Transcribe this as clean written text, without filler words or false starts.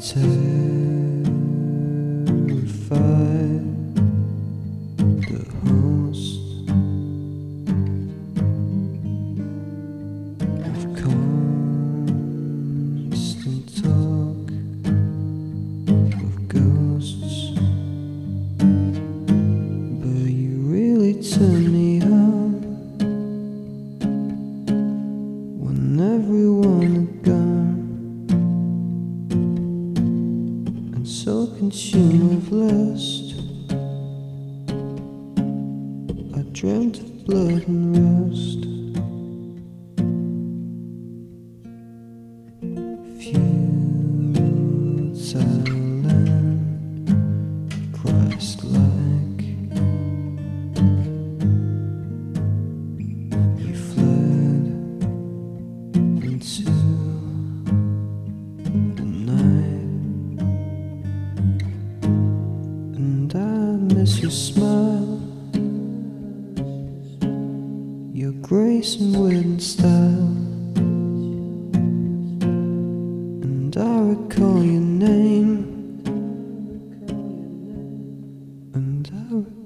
terrified, the host of constant talk of ghosts. But you really turn me on when everyone had gone, and so consumed with lust, I dreamt of blood and rust. Futile and Christ-like, you fled into the night, and I miss your smile, your grace and wit and style. And I recall your name, and I recall